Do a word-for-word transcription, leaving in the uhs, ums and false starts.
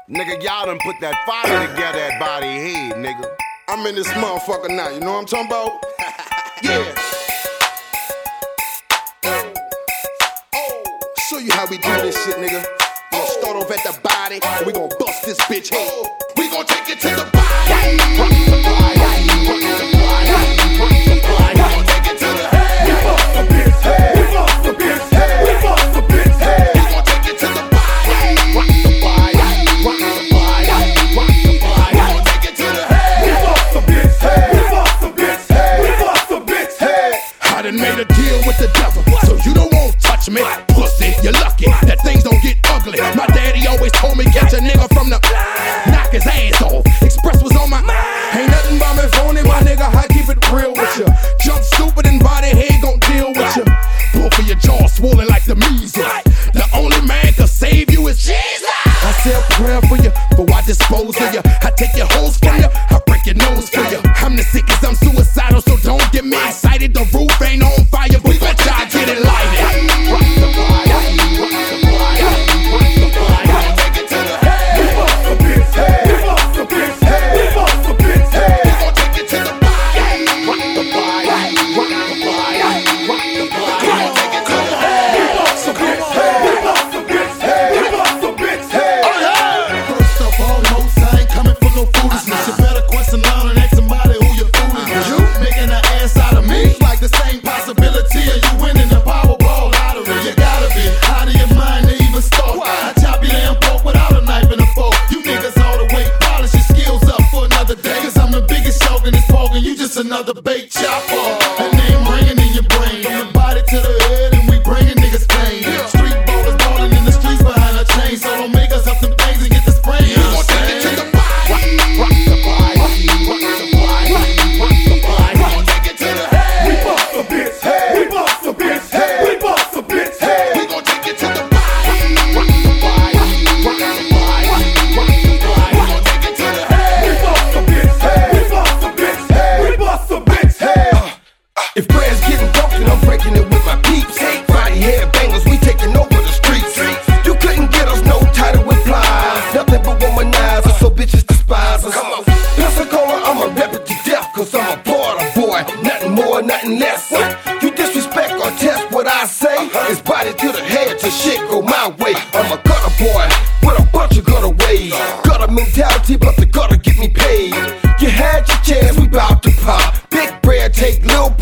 Nigga, y'all done put that fire together at body head, nigga. I'm in this motherfucker now, you know what I'm talking about? Yeah. Oh, show you how we do this shit, nigga. We gon' start off at the body, and we gon' bust this bitch head. We gon' take it to the body. Rock the body, rock the body, rock the body. We gon' take it to the head. We bust the bitch head. We bust the bitch head. We bust the bitch head. We gon' take it to the body. Rock the body, rock the body, rock the body. We gon' take it to the head. We bust the bitch head. We bust the bitch head. We bust the bitch head. I done made a deal with the devil, so you don't want touch me, pussy. You're lucky that things don't get ugly. My daddy always told me catch a nigga from the knock his ass off. Express was on my ain't nothing but me phony, my nigga. I keep it real with you. Jump stupid and body head gon' deal with you. Both of your jaws swollen like the measles. The only man can save you is Jesus. I say a prayer for you, but I dispose of you. I take your hoes from you, I break your nose for you. I'm the sickest, I'm suicidal, so don't get me excited. The roof ain't on fire, but bet y'all get it lighted. Rock the body, rock the body, rock the body. We gon' take it to the head. We bust the bitch head. We bust the bitch head. We bust the bitch head. We gon' take it to the body. Rock the body, rock the body, rock the body. We gon' take it to the head. We bust the bitch head. We bust the bitch head. We bust the bitch head. First of all, most I ain't coming for no foolishness. You better question line and ask somebody who you're fooling. You making an ass out of me? It's like the same possibility of you winning the Powerball lottery. You gotta be out of your mind to even start. I chop your damn pork without a knife and a fork. You niggas all the way polish your skills up for another day. Cause I'm the biggest shark in this pork and you just another bait chopper. That name ringing in your brain. From the body to the head and we bringing niggas pain. Street ballers balling in the streets behind a chain. So don't make us up some things and get the sprain. We gon' take it to the body. Rock the body. Rock the body. Rock the body. We gon' take it to the head. We bust the bitch head. We bust the bitch head. We bust the bitch head. We gon' take it to the body. Rock the body. Rock the body. Rock the body. We gon' take it to the head. We bust the bitch head. We bust the bitch head. We bust the bitch head. If prayers getting broken, I'm breaking it with my peeps. Body head bangers, we taking over the streets. You couldn't get us no title with plies. Nothing but womanizer, so bitches despise us. Come on, Pensacola, I'ma rep it to death, cause I'm a border boy. Nothing more, nothing less. You disrespect or test what I say, it's body to the head till shit go my way. I'm a gutter boy with a bunch of gutter ways. Gutter mentality, but the gutter get me paid. You had your chance, we bout to pop. Big bread, take little